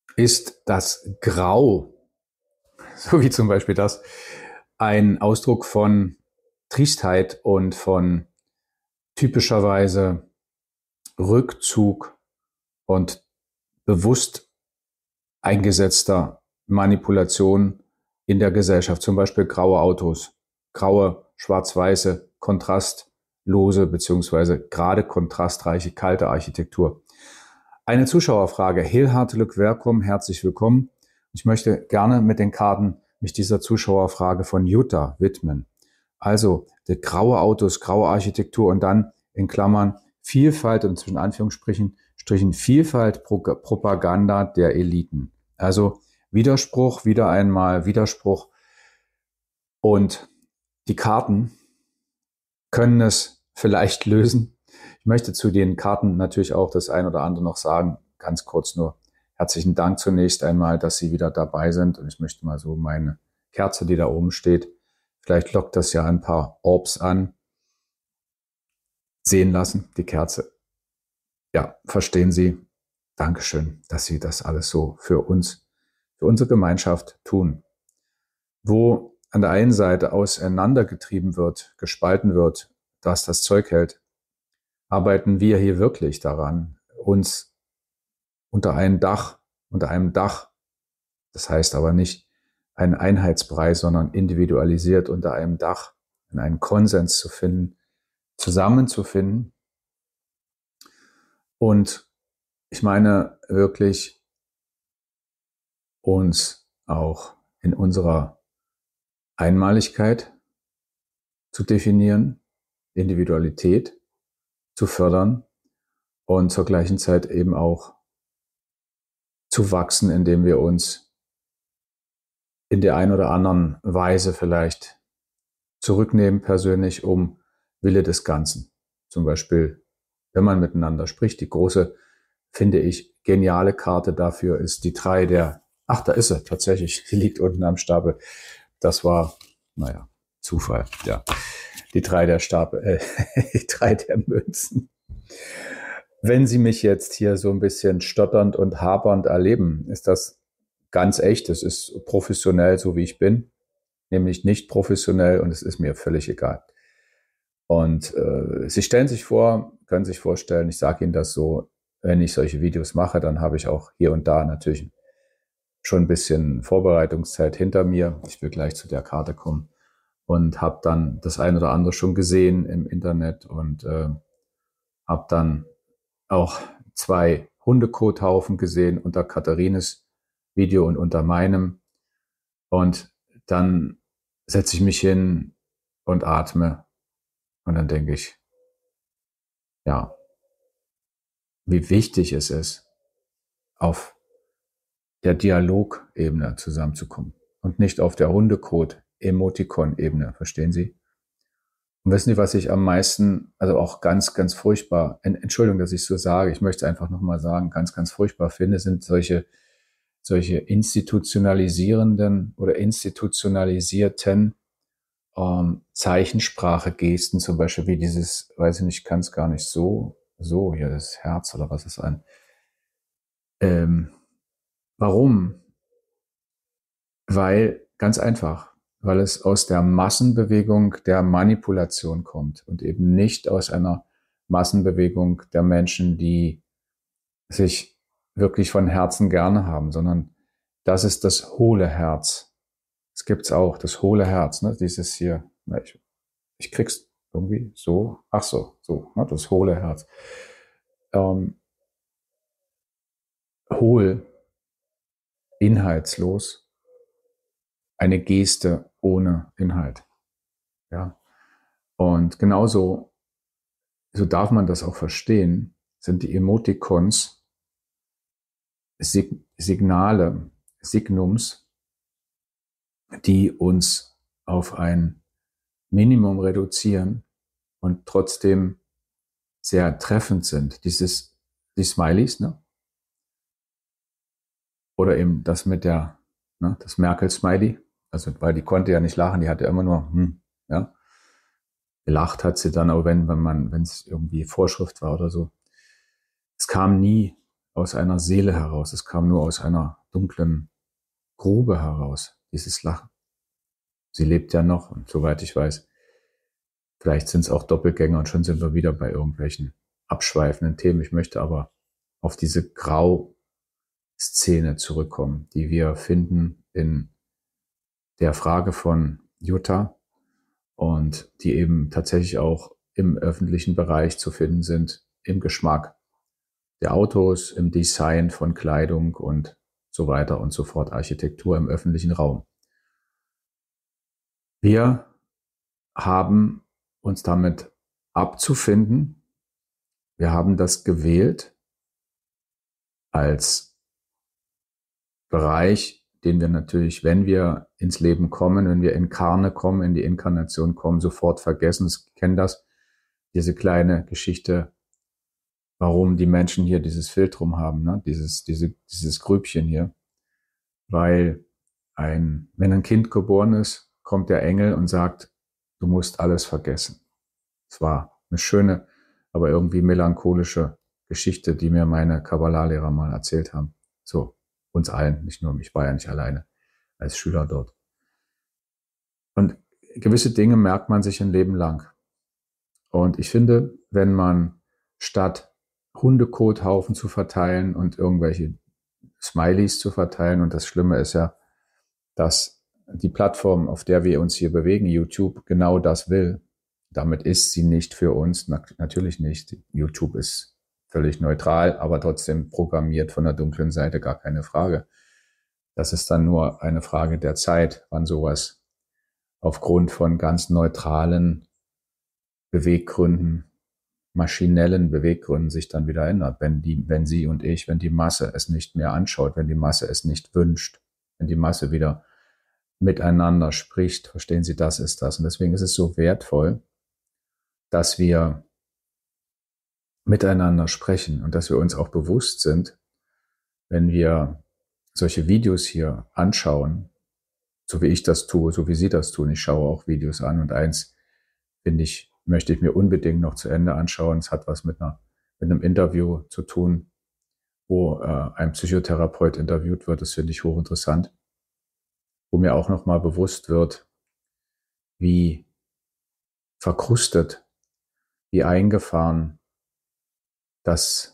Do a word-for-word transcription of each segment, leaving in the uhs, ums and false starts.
ist das Grau, so wie zum Beispiel das, ein Ausdruck von Triestheit und von typischerweise Rückzug und bewusst eingesetzter Manipulation in der Gesellschaft, zum Beispiel graue Autos, graue, schwarz-weiße, kontrastlose beziehungsweise gerade kontrastreiche kalte Architektur. Eine Zuschauerfrage. Hilhartelijk welkom, herzlich willkommen. Ich möchte gerne mit den Karten mich dieser Zuschauerfrage von Jutta widmen. Also die graue Autos, graue Architektur und dann in Klammern Vielfalt und zwischen Anführungsstrichen Strichen Vielfalt Propaganda der Eliten. Also Widerspruch, wieder einmal Widerspruch. Und die Karten können es vielleicht lösen. Ich möchte zu den Karten natürlich auch das ein oder andere noch sagen. Ganz kurz nur herzlichen Dank zunächst einmal, dass Sie wieder dabei sind. Und ich möchte mal so meine Kerze, die da oben steht, vielleicht lockt das ja ein paar Orbs an, sehen lassen, die Kerze. Ja, verstehen Sie. Dankeschön, dass Sie das alles so für uns, für unsere Gemeinschaft tun. Wo an der einen Seite auseinandergetrieben wird, gespalten wird, dass das Zeug hält, arbeiten wir hier wirklich daran, uns unter einem Dach, unter einem Dach, das heißt aber nicht einen Einheitsbrei, sondern individualisiert unter einem Dach, in einen Konsens zu finden, zusammenzufinden. Und ich meine wirklich uns auch in unserer Einmaligkeit zu definieren, Individualität zu fördern und zur gleichen Zeit eben auch zu wachsen, indem wir uns in der einen oder anderen Weise vielleicht zurücknehmen persönlich um Wille des Ganzen. Zum Beispiel, wenn man miteinander spricht. Die große, finde ich, geniale Karte dafür ist die drei der, ach, da ist sie tatsächlich, die liegt unten am Stapel. Das war, naja, Zufall, ja. Die drei der Stapel, äh, die drei der Münzen. Wenn Sie mich jetzt hier so ein bisschen stotternd und hapernd erleben, ist das ganz echt. Es ist professionell, so wie ich bin, nämlich nicht professionell und es ist mir völlig egal. Und äh, Sie stellen sich vor, können sich vorstellen, ich sage Ihnen das so, wenn ich solche Videos mache, dann habe ich auch hier und da natürlich schon ein bisschen Vorbereitungszeit hinter mir. Ich will gleich zu der Karte kommen und habe dann das ein oder andere schon gesehen im Internet und äh, habe dann auch zwei Hundekothaufen gesehen unter Katharines Video und unter meinem. Und dann setze ich mich hin und atme. Und dann denke ich, ja, wie wichtig es ist, auf der Dialogebene zusammenzukommen und nicht auf der Hundekot-Emotikon-Ebene, verstehen Sie? Und wissen Sie, was ich am meisten, also auch ganz, ganz furchtbar, Entschuldigung, dass ich so sage, ich möchte einfach nochmal sagen, ganz, ganz furchtbar finde, sind solche, solche institutionalisierenden oder institutionalisierten ähm, Zeichensprache-Gesten, zum Beispiel wie dieses, weiß ich nicht, ich kann es gar nicht so, so, hier das Herz oder was ist ein. Ähm, warum? Weil, ganz einfach, weil es aus der Massenbewegung der Manipulation kommt und eben nicht aus einer Massenbewegung der Menschen, die sich wirklich von Herzen gerne haben, sondern das ist das hohle Herz. Es gibt's auch, das hohle Herz, ne? Dieses hier, na, ich, ich krieg's irgendwie so, ach so, so, ne? Das hohle Herz. Ähm, hohl, inhaltslos, eine Geste ohne Inhalt. Ja. Und genauso, so darf man das auch verstehen, sind die Emoticons Sig- Signale, Signums, die uns auf ein Minimum reduzieren und trotzdem sehr treffend sind. Dieses, die Smileys, ne? Oder eben das mit der, ne, das Merkel-Smiley. Also, weil die konnte ja nicht lachen, die hatte immer nur, hm, ja. Gelacht hat sie dann, aber wenn, wenn man, wenn es irgendwie Vorschrift war oder so. Es kam nie aus einer Seele heraus. Es kam nur aus einer dunklen Grube heraus, dieses Lachen. Sie lebt ja noch und soweit ich weiß, vielleicht sind es auch Doppelgänger und schon sind wir wieder bei irgendwelchen abschweifenden Themen. Ich möchte aber auf diese Grau-Szene zurückkommen, die wir finden in der Frage von Jutta und die eben tatsächlich auch im öffentlichen Bereich zu finden sind, im Geschmack der Autos, im Design von Kleidung und so weiter und so fort, Architektur im öffentlichen Raum. Wir haben uns damit abzufinden. Wir haben das gewählt als Bereich, den wir natürlich, wenn wir ins Leben kommen, wenn wir in Karne kommen, in die Inkarnation kommen, sofort vergessen. Ich kenne das, diese kleine Geschichte, warum die Menschen hier dieses Filtrum haben, ne? dieses, diese, dieses Grübchen hier. Weil ein, wenn ein Kind geboren ist, kommt der Engel und sagt, du musst alles vergessen. Es war eine schöne, aber irgendwie melancholische Geschichte, die mir meine Kabbalah-Lehrer mal erzählt haben. So, uns allen, nicht nur mich, ich war ja nicht alleine als Schüler dort. Und gewisse Dinge merkt man sich ein Leben lang. Und ich finde, wenn man statt Hundekothaufen zu verteilen und irgendwelche Smileys zu verteilen, und das Schlimme ist ja, dass die Plattform, auf der wir uns hier bewegen, YouTube, genau das will. Damit ist sie nicht für uns, natürlich nicht. YouTube ist völlig neutral, aber trotzdem programmiert von der dunklen Seite, gar keine Frage. Das ist dann nur eine Frage der Zeit, wann sowas aufgrund von ganz neutralen Beweggründen, maschinellen Beweggründen sich dann wieder ändert. Wenn die, wenn Sie und ich, wenn die Masse es nicht mehr anschaut, wenn die Masse es nicht wünscht, wenn die Masse wieder miteinander spricht, verstehen Sie, das ist das. Und deswegen ist es so wertvoll, dass wir miteinander sprechen und dass wir uns auch bewusst sind, wenn wir solche Videos hier anschauen, so wie ich das tue, so wie Sie das tun. Ich schaue auch Videos an und eins, finde ich, möchte ich mir unbedingt noch zu Ende anschauen. Es hat was mit, einer, mit einem Interview zu tun, wo äh, ein Psychotherapeut interviewt wird. Das finde ich hochinteressant. Wo mir auch nochmal bewusst wird, wie verkrustet, wie eingefahren das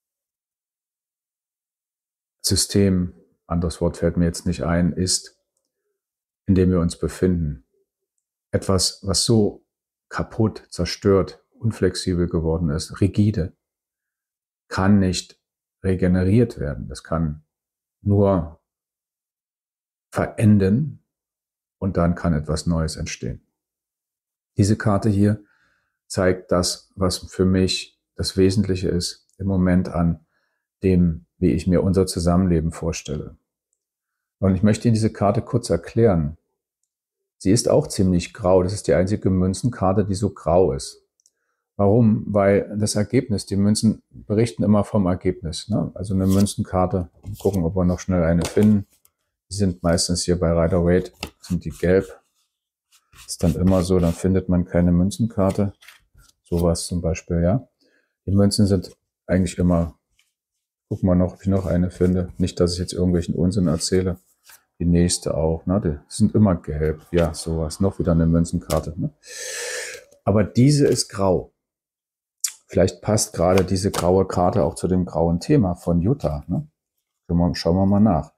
System, anderes Wort fällt mir jetzt nicht ein, ist, in dem wir uns befinden. Etwas, was so kaputt, zerstört, unflexibel geworden ist, rigide, kann nicht regeneriert werden. Das kann nur verenden und dann kann etwas Neues entstehen. Diese Karte hier zeigt das, was für mich das Wesentliche ist im Moment an dem, wie ich mir unser Zusammenleben vorstelle. Und ich möchte Ihnen diese Karte kurz erklären. Sie ist auch ziemlich grau. Das ist die einzige Münzenkarte, die so grau ist. Warum? Weil das Ergebnis, die Münzen berichten immer vom Ergebnis. Ne? Also eine Münzenkarte, gucken, ob wir noch schnell eine finden. Die sind meistens hier bei Rider-Waite, sind die gelb. Ist dann immer so, dann findet man keine Münzenkarte. Sowas zum Beispiel, ja. Die Münzen sind eigentlich immer, guck mal noch, ob ich noch eine finde. Nicht, dass ich jetzt irgendwelchen Unsinn erzähle. Die nächste auch, ne? Die sind immer gelb. Ja, sowas. Noch wieder eine Münzenkarte. Ne? Aber diese ist grau. Vielleicht passt gerade diese graue Karte auch zu dem grauen Thema von Jutta. Ne? Schauen wir mal nach.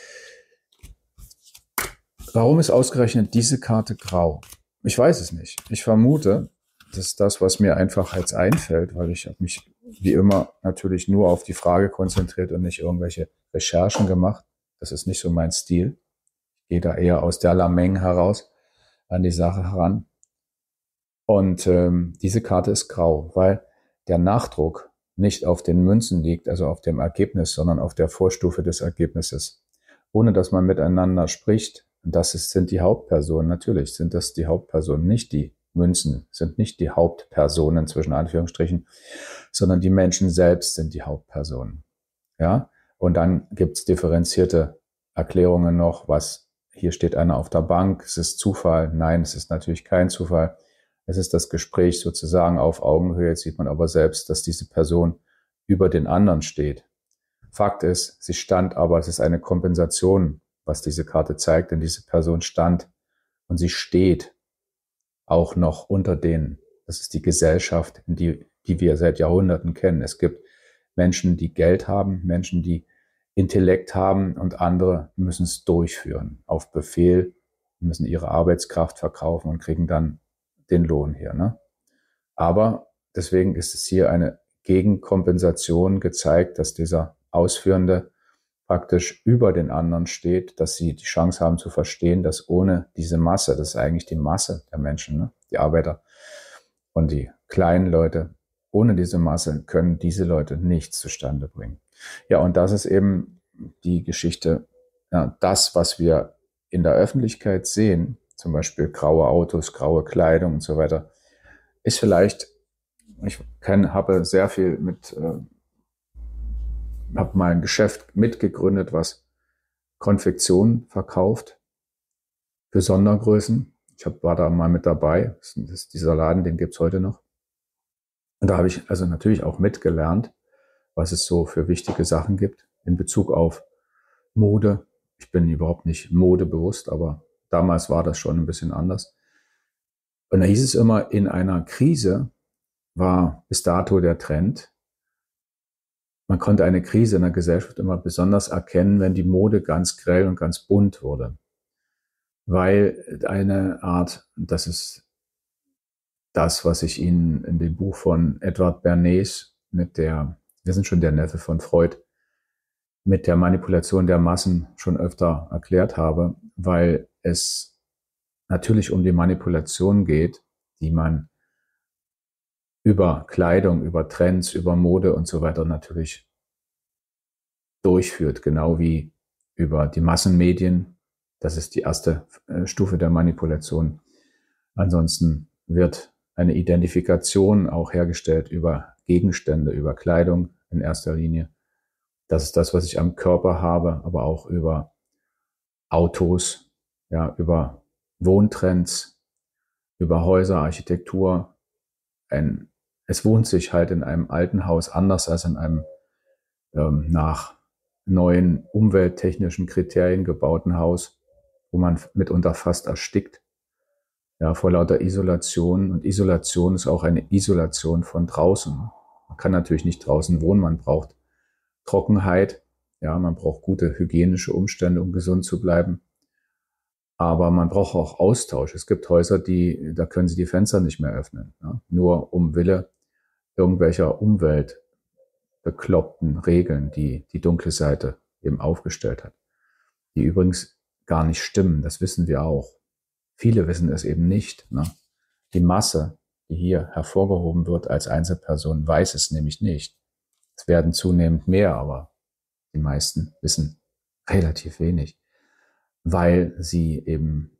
Warum ist ausgerechnet diese Karte grau? Ich weiß es nicht. Ich vermute, das ist das, was mir einfach jetzt einfällt, weil ich habe mich wie immer natürlich nur auf die Frage konzentriert und nicht irgendwelche Recherchen gemacht. Das ist nicht so mein Stil. Ich gehe da eher aus der Lameng heraus an die Sache heran. Und ähm, diese Karte ist grau, weil der Nachdruck nicht auf den Münzen liegt, also auf dem Ergebnis, sondern auf der Vorstufe des Ergebnisses. Ohne dass man miteinander spricht, und das ist, sind die Hauptpersonen, natürlich sind das die Hauptpersonen, nicht die Münzen, sind nicht die Hauptpersonen zwischen Anführungsstrichen, sondern die Menschen selbst sind die Hauptpersonen. Ja, und dann gibt's differenzierte Erklärungen noch, was, hier steht einer auf der Bank, es ist Zufall. Nein, es ist natürlich kein Zufall. Es ist das Gespräch sozusagen auf Augenhöhe. Jetzt sieht man aber selbst, dass diese Person über den anderen steht. Fakt ist, sie stand, aber es ist eine Kompensation, was diese Karte zeigt, denn diese Person stand und sie steht auch noch unter denen. Das ist die Gesellschaft, die, die wir seit Jahrhunderten kennen. Es gibt Menschen, die Geld haben, Menschen, die Intellekt haben und andere müssen es durchführen. Auf Befehl, müssen ihre Arbeitskraft verkaufen und kriegen dann den Lohn hier. Ne? Aber deswegen ist es hier eine Gegenkompensation gezeigt, dass dieser Ausführende praktisch über den anderen steht, dass sie die Chance haben zu verstehen, dass ohne diese Masse, das ist eigentlich die Masse der Menschen, ne? Die Arbeiter und die kleinen Leute, ohne diese Masse können diese Leute nichts zustande bringen. Ja, und das ist eben die Geschichte, ja, das, was wir in der Öffentlichkeit sehen, zum Beispiel graue Autos, graue Kleidung und so weiter, ist vielleicht, ich kenn, habe sehr viel mit, äh, habe mal ein Geschäft mitgegründet, was Konfektion verkauft für Sondergrößen. Ich hab, war da mal mit dabei. Das ist dieser Laden, den gibt's heute noch. Und da habe ich also natürlich auch mitgelernt, was es so für wichtige Sachen gibt in Bezug auf Mode. Ich bin überhaupt nicht modebewusst, aber damals war das schon ein bisschen anders. Und da hieß es immer, in einer Krise war bis dato der Trend, man konnte eine Krise in der Gesellschaft immer besonders erkennen, wenn die Mode ganz grell und ganz bunt wurde. Weil eine Art, das ist das, was ich Ihnen in dem Buch von Edward Bernays mit der, wir sind schon der Neffe von Freud, mit der Manipulation der Massen schon öfter erklärt habe, weil es natürlich um die Manipulation geht, die man über Kleidung, über Trends, über Mode und so weiter natürlich durchführt, genau wie über die Massenmedien. Das ist die erste Stufe der Manipulation. Ansonsten wird eine Identifikation auch hergestellt über Gegenstände, über Kleidung in erster Linie. Das ist das, was ich am Körper habe, aber auch über Autos, ja, über Wohntrends, über Häuser, Architektur. Ein, es wohnt sich halt in einem alten Haus anders als in einem ähm, nach neuen umwelttechnischen Kriterien gebauten Haus, wo man mitunter fast erstickt, ja, vor lauter Isolation. Und Isolation ist auch eine Isolation von draußen. Man kann natürlich nicht draußen wohnen, man braucht Trockenheit, ja, man braucht gute hygienische Umstände, um gesund zu bleiben. Aber man braucht auch Austausch. Es gibt Häuser, die, da können Sie die Fenster nicht mehr öffnen, ja, nur um Wille irgendwelcher umweltbekloppten Regeln, die die dunkle Seite eben aufgestellt hat. Die übrigens gar nicht stimmen, das wissen wir auch. Viele wissen es eben nicht. Ne? Die Masse, die hier hervorgehoben wird als Einzelperson, weiß es nämlich nicht. Es werden zunehmend mehr, aber die meisten wissen relativ wenig, weil sie eben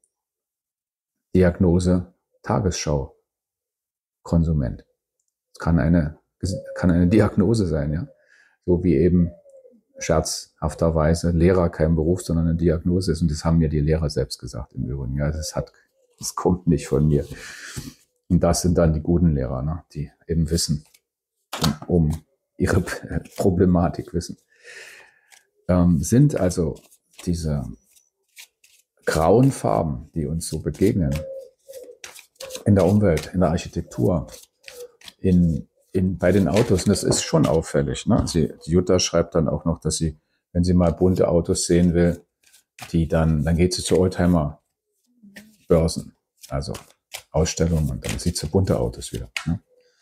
Diagnose Tagesschau Konsument. Es kann eine, kann eine Diagnose sein, ja. So wie eben scherzhafterweise Lehrer kein Beruf, sondern eine Diagnose ist. Und das haben mir die Lehrer selbst gesagt im Übrigen. Ja, das hat, das kommt nicht von mir. Und das sind dann die guten Lehrer, ne, die eben wissen, um, um ihre Problematik wissen. Ähm, sind also diese grauen Farben, die uns so begegnen, in der Umwelt, in der Architektur, in, in, bei den Autos, und das ist schon auffällig. Ne? Sie, Jutta schreibt dann auch noch, dass sie, wenn sie mal bunte Autos sehen will, die dann, dann geht sie zu Oldtimer-Börsen, also Ausstellungen, und dann sieht sie bunte Autos wieder. Ne?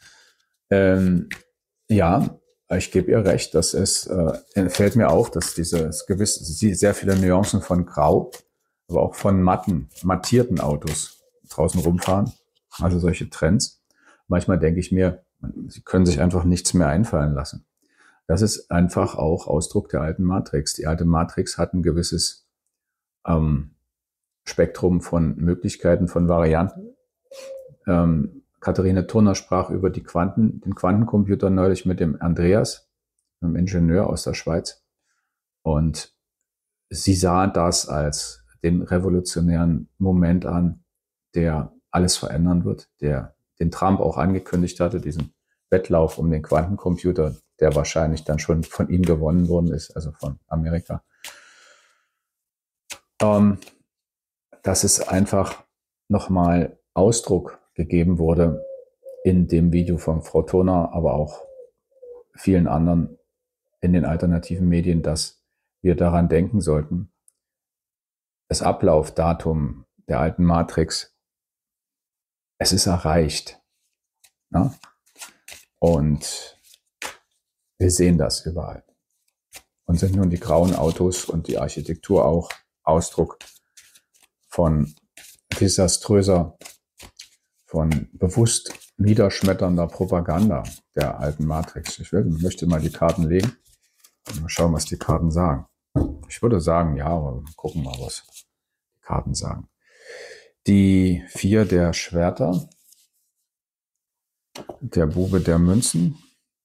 Ähm, ja, ich gebe ihr recht, dass es, äh, fällt mir auf, dass diese gewiss, sehr viele Nuancen von Grau, aber auch von matten, mattierten Autos draußen rumfahren, also solche Trends. Manchmal denke ich mir, sie können sich einfach nichts mehr einfallen lassen. Das ist einfach auch Ausdruck der alten Matrix. Die alte Matrix hat ein gewisses ähm, Spektrum von Möglichkeiten, von Varianten. Ähm, Katharina Turner sprach über die Quanten, den Quantencomputer neulich mit dem Andreas, einem Ingenieur aus der Schweiz. Und sie sah das als den revolutionären Moment an, der alles verändern wird, der den Trump auch angekündigt hatte, diesen Wettlauf um den Quantencomputer, der wahrscheinlich dann schon von ihm gewonnen worden ist, also von Amerika. Ähm, dass es einfach nochmal Ausdruck gegeben wurde in dem Video von Frau Toner, aber auch vielen anderen in den alternativen Medien, dass wir daran denken sollten, das Ablaufdatum der alten Matrix, es ist erreicht. Ne? Und wir sehen das überall. Und sind nun die grauen Autos und die Architektur auch Ausdruck von desaströser, von bewusst niederschmetternder Propaganda der alten Matrix. Ich will, möchte mal die Karten legen und mal schauen, was die Karten sagen. Ich würde sagen, ja, aber gucken mal, was die Karten sagen. Die vier der Schwerter, der Bube der Münzen,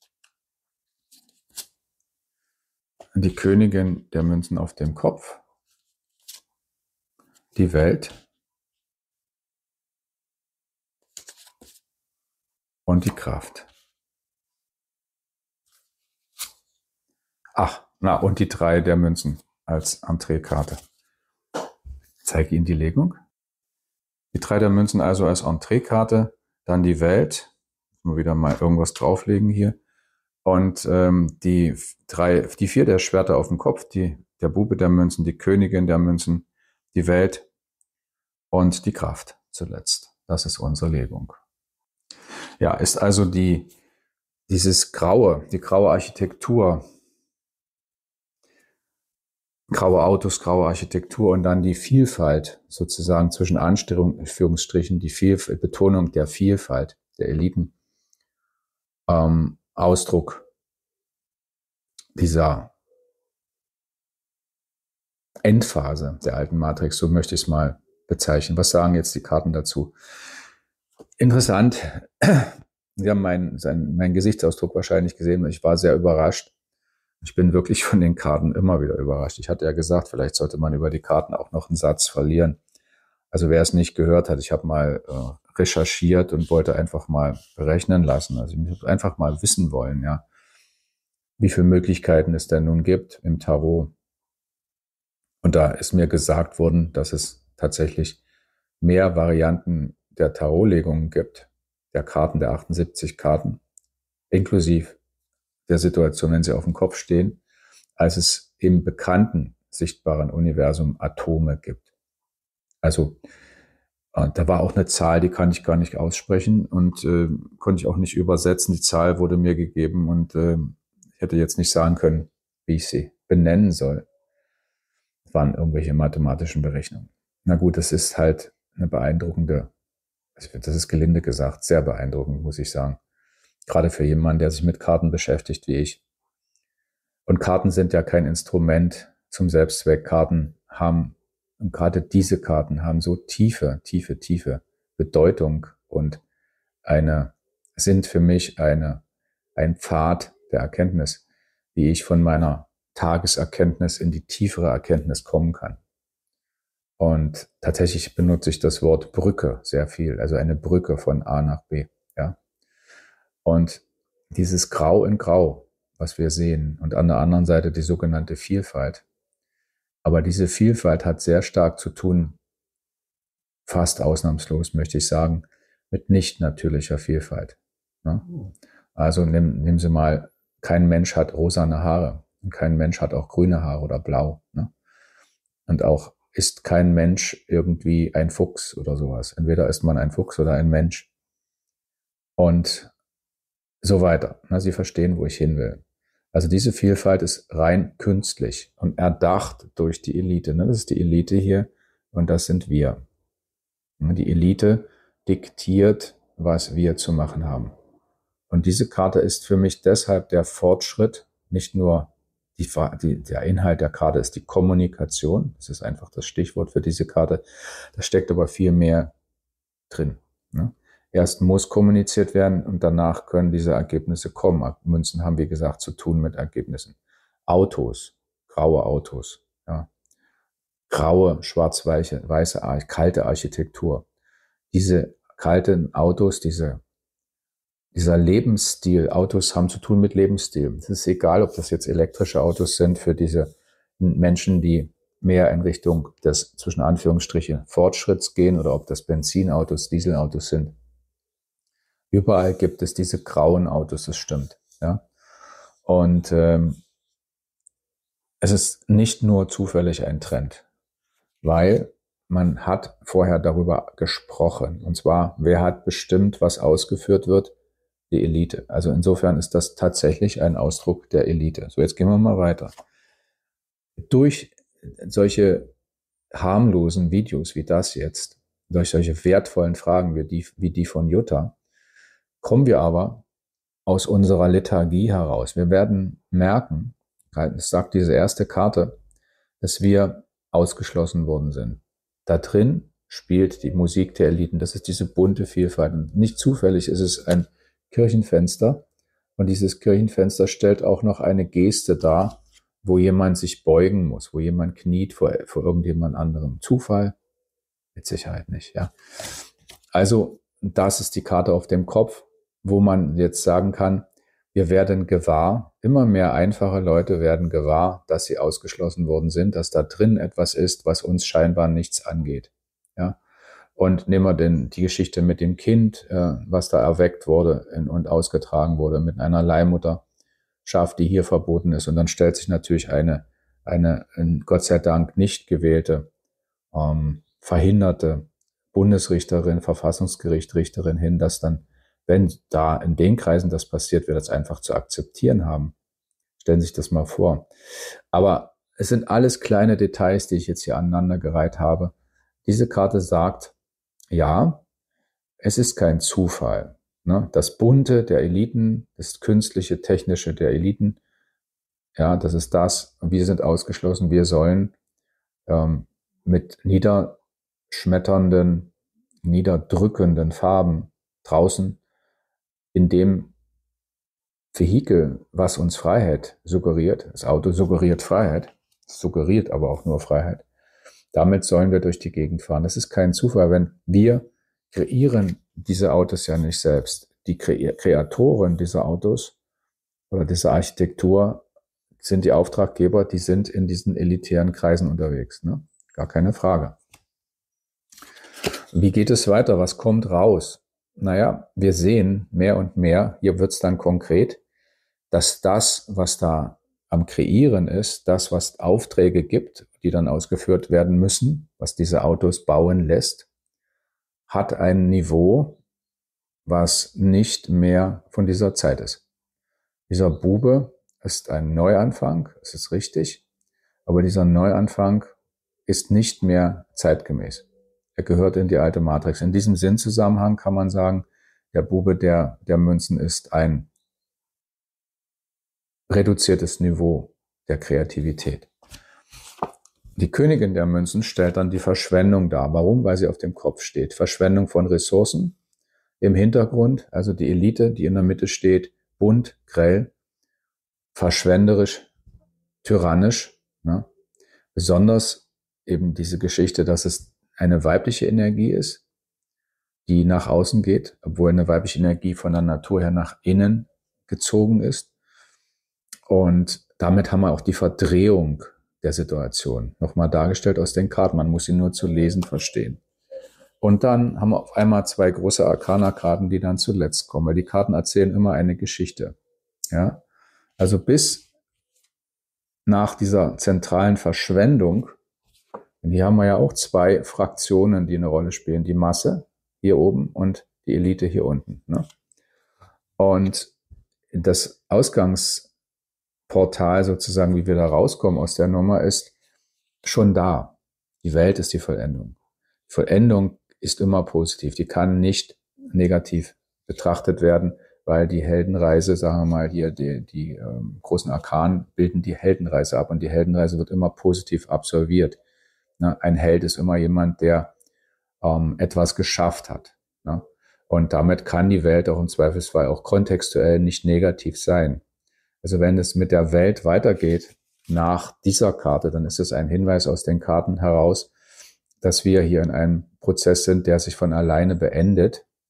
die Königin der Münzen auf dem Kopf, die Welt und die Kraft. Ach, na, und die drei der Münzen als Entreekarte. Ich zeige Ihnen die Legung. Die drei der Münzen also als Entreekarte, dann die Welt, mal wieder mal irgendwas drauflegen hier, und ähm, die drei, die vier der Schwerter auf dem Kopf, die, der Bube der Münzen, die Königin der Münzen, die Welt und die Kraft zuletzt. Das ist unsere Legung. Ja, ist also die, dieses Graue, die graue Architektur, graue Autos, graue Architektur und dann die Vielfalt sozusagen zwischen Anführungsstrichen, die Vielfalt, Betonung der Vielfalt der Eliten, ähm, Ausdruck dieser Endphase der alten Matrix, so möchte ich es mal bezeichnen. Was sagen jetzt die Karten dazu? Interessant, Sie haben meinen sein, mein Gesichtsausdruck wahrscheinlich gesehen, ich war sehr überrascht. Ich bin wirklich von den Karten immer wieder überrascht. Ich hatte ja gesagt, vielleicht sollte man über die Karten auch noch einen Satz verlieren. Also wer es nicht gehört hat, ich habe mal äh, recherchiert und wollte einfach mal berechnen lassen. Also ich habe einfach mal wissen wollen, ja, wie viele Möglichkeiten es denn nun gibt im Tarot. Und da ist mir gesagt worden, dass es tatsächlich mehr Varianten der Tarotlegungen gibt, der Karten, der achtundsiebzig Karten, inklusive der Situation, wenn sie auf dem Kopf stehen, als es im bekannten, sichtbaren Universum Atome gibt. Also äh, da war auch eine Zahl, die kann ich gar nicht aussprechen und äh, konnte ich auch nicht übersetzen. Die Zahl wurde mir gegeben und äh, ich hätte jetzt nicht sagen können, wie ich sie benennen soll. Das waren irgendwelche mathematischen Berechnungen. Na gut, das ist halt eine beeindruckende, das ist gelinde gesagt, sehr beeindruckend, muss ich sagen. Gerade für jemanden, der sich mit Karten beschäftigt wie ich. Und Karten sind ja kein Instrument zum Selbstzweck. Karten haben, und gerade diese Karten haben so tiefe, tiefe, tiefe Bedeutung und eine, sind für mich eine, ein Pfad der Erkenntnis, wie ich von meiner Tageserkenntnis in die tiefere Erkenntnis kommen kann. Und tatsächlich benutze ich das Wort Brücke sehr viel, also eine Brücke von A nach B, ja. Und dieses Grau in Grau, was wir sehen, und an der anderen Seite die sogenannte Vielfalt. Aber diese Vielfalt hat sehr stark zu tun, fast ausnahmslos, möchte ich sagen, mit nicht natürlicher Vielfalt. Ne? Also nehmen, nehmen Sie mal, kein Mensch hat rosane Haare und kein Mensch hat auch grüne Haare oder blau. Ne? Und auch ist kein Mensch irgendwie ein Fuchs oder sowas. Entweder ist man ein Fuchs oder ein Mensch. Und so weiter. Na, Sie verstehen, wo ich hin will. Also diese Vielfalt ist rein künstlich und erdacht durch die Elite. Ne? Das ist die Elite hier und das sind wir. Die Elite diktiert, was wir zu machen haben. Und diese Karte ist für mich deshalb der Fortschritt, nicht nur die, die, der Inhalt der Karte ist die Kommunikation. Das ist einfach das Stichwort für diese Karte. Da steckt aber viel mehr drin. Ne? Erst muss kommuniziert werden und danach können diese Ergebnisse kommen. Münzen haben, wie gesagt, zu tun mit Ergebnissen. Autos, graue Autos, ja. Graue, schwarz-weiße, weiße, kalte Architektur. Diese kalten Autos, diese, dieser Lebensstil, Autos haben zu tun mit Lebensstil. Es ist egal, ob das jetzt elektrische Autos sind für diese Menschen, die mehr in Richtung des, zwischen Anführungsstrichen, Fortschritts gehen, oder ob das Benzinautos, Dieselautos sind. Überall gibt es diese grauen Autos, das stimmt. Ja? Und ähm, es ist nicht nur zufällig ein Trend, weil man hat vorher darüber gesprochen. Und zwar, wer hat bestimmt, was ausgeführt wird? Die Elite. Also insofern ist das tatsächlich ein Ausdruck der Elite. So, jetzt gehen wir mal weiter. Durch solche harmlosen Videos wie das jetzt, durch solche wertvollen Fragen wie die, wie die von Jutta, kommen wir aber aus unserer Lethargie heraus. Wir werden merken, das sagt diese erste Karte, dass wir ausgeschlossen worden sind. Da drin spielt die Musik der Eliten. Das ist diese bunte Vielfalt. Und nicht zufällig ist es ein Kirchenfenster. Und dieses Kirchenfenster stellt auch noch eine Geste dar, wo jemand sich beugen muss, wo jemand kniet vor, vor irgendjemand anderem. Zufall? Mit Sicherheit nicht, ja. Also, das ist die Karte auf dem Kopf, wo man jetzt sagen kann, wir werden gewahr, immer mehr einfache Leute werden gewahr, dass sie ausgeschlossen worden sind, dass da drin etwas ist, was uns scheinbar nichts angeht. Ja? Und nehmen wir denn die Geschichte mit dem Kind, äh, was da erweckt wurde in, und ausgetragen wurde mit einer Leihmutterschaft, die hier verboten ist. Und dann stellt sich natürlich eine, eine Gott sei Dank nicht gewählte, ähm, verhinderte Bundesrichterin, Verfassungsgerichtrichterin hin, dass dann, wenn da in den Kreisen das passiert, wir das einfach zu akzeptieren haben. Stellen Sie sich das mal vor. Aber es sind alles kleine Details, die ich jetzt hier aneinandergereiht habe. Diese Karte sagt, ja, es ist kein Zufall. Ne? Das Bunte der Eliten, das Künstliche, Technische der Eliten, ja, das ist das. Wir sind ausgeschlossen. Wir sollen ähm, mit niederschmetternden, niederdrückenden Farben draußen in dem Vehikel, was uns Freiheit suggeriert, das Auto suggeriert Freiheit, suggeriert aber auch nur Freiheit, damit sollen wir durch die Gegend fahren. Das ist kein Zufall, wenn wir kreieren diese Autos ja nicht selbst. Die Kreatoren dieser Autos oder dieser Architektur sind die Auftraggeber, die sind in diesen elitären Kreisen unterwegs. Ne? Gar keine Frage. Wie geht es weiter? Was kommt raus? Naja, wir sehen mehr und mehr, hier wird es dann konkret, dass das, was da am Kreieren ist, das, was Aufträge gibt, die dann ausgeführt werden müssen, was diese Autos bauen lässt, hat ein Niveau, was nicht mehr von dieser Zeit ist. Dieser Bube ist ein Neuanfang, das ist richtig, aber dieser Neuanfang ist nicht mehr zeitgemäß. Er gehört in die alte Matrix. In diesem Sinnzusammenhang kann man sagen, der Bube der, der Münzen ist ein reduziertes Niveau der Kreativität. Die Königin der Münzen stellt dann die Verschwendung dar. Warum? Weil sie auf dem Kopf steht. Verschwendung von Ressourcen im Hintergrund, also die Elite, die in der Mitte steht, bunt, grell, verschwenderisch, tyrannisch. Ne? Besonders eben diese Geschichte, dass es eine weibliche Energie ist, die nach außen geht, obwohl eine weibliche Energie von der Natur her nach innen gezogen ist. Und damit haben wir auch die Verdrehung der Situation nochmal dargestellt aus den Karten. Man muss sie nur zu lesen verstehen. Und dann haben wir auf einmal zwei große Arkana-Karten, die dann zuletzt kommen, weil die Karten erzählen immer eine Geschichte. Ja? Also bis nach dieser zentralen Verschwendung, und hier haben wir ja auch zwei Fraktionen, die eine Rolle spielen. Die Masse hier oben und die Elite hier unten. Ne? Und das Ausgangsportal sozusagen, wie wir da rauskommen aus der Nummer, ist schon da. Die Welt ist die Vollendung. Die Vollendung ist immer positiv. Die kann nicht negativ betrachtet werden, weil die Heldenreise, sagen wir mal hier, die, die ähm, großen Arkanen bilden die Heldenreise ab und die Heldenreise wird immer positiv absolviert. Ne? Ein Held ist immer jemand, der ähm, etwas geschafft hat. Ne? Und damit kann die Welt auch im Zweifelsfall auch kontextuell nicht negativ sein. Also wenn es mit der Welt weitergeht nach dieser Karte, dann ist es ein Hinweis aus den Karten heraus, dass wir hier in einem Prozess sind, der sich von alleine beendet.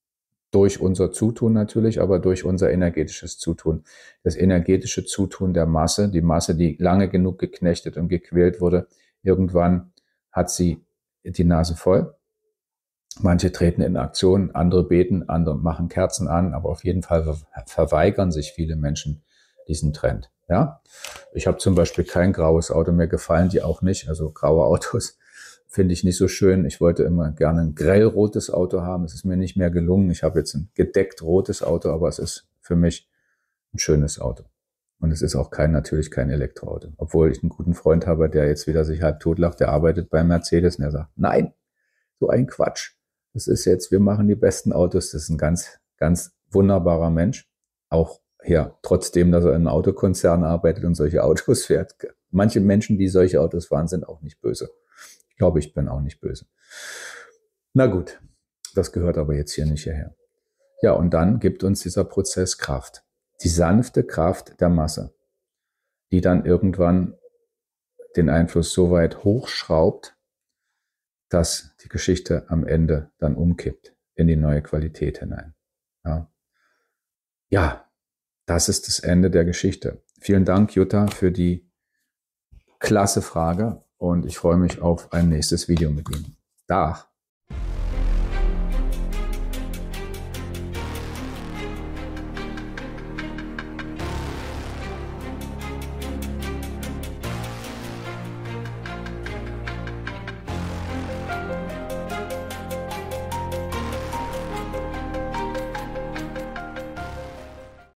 durch unser Zutun natürlich, aber durch unser energetisches Zutun. Das energetische Zutun der Masse, die Masse, die lange genug geknechtet und gequält wurde, irgendwann hat sie die Nase voll. Manche treten in Aktion, andere beten, andere machen Kerzen an, aber auf jeden Fall verweigern sich viele Menschen diesen Trend. Ja, ich habe zum Beispiel kein graues Auto, mir gefallen die auch nicht. Also graue Autos finde ich nicht so schön. Ich wollte immer gerne ein grellrotes Auto haben. Es ist mir nicht mehr gelungen. Ich habe jetzt ein gedeckt rotes Auto, aber es ist für mich ein schönes Auto. Und es ist auch kein, natürlich kein Elektroauto. Obwohl ich einen guten Freund habe, der jetzt wieder sich halb totlacht, der arbeitet bei Mercedes und der sagt, nein, so ein Quatsch. Das ist jetzt, wir machen die besten Autos. Das ist ein ganz, ganz wunderbarer Mensch. Auch ja, trotzdem, dass er in einem Autokonzern arbeitet und solche Autos fährt. Manche Menschen, die solche Autos fahren, sind auch nicht böse. Ich glaube, ich bin auch nicht böse. Na gut, das gehört aber jetzt hier nicht hierher. Ja, und dann gibt uns dieser Prozess Kraft. Die sanfte Kraft der Masse, die dann irgendwann den Einfluss so weit hochschraubt, dass die Geschichte am Ende dann umkippt in die neue Qualität hinein. Ja, ja, das ist das Ende der Geschichte. Vielen Dank, Jutta, für die klasse Frage und ich freue mich auf ein nächstes Video mit Ihnen. Dag.